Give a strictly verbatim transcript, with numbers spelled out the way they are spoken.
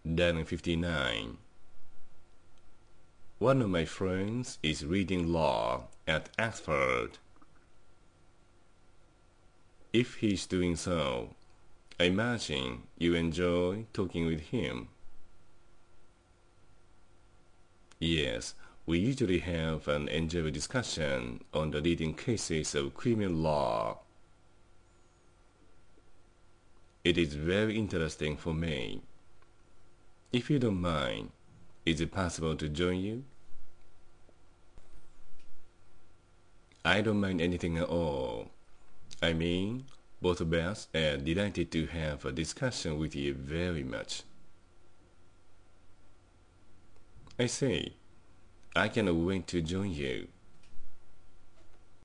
Dialogue fifty-nine. One of my friends is reading law at Oxford. If he's doing so, I imagine you enjoy talking with him. Yes, we usually have an enjoyable discussion on the leading cases of criminal law. It is very interesting for me. If you don't mind, is it possible to join you? I don't mind anything at all. I mean, both of us are delighted to have a discussion with you very much. I say, I cannot wait to join you.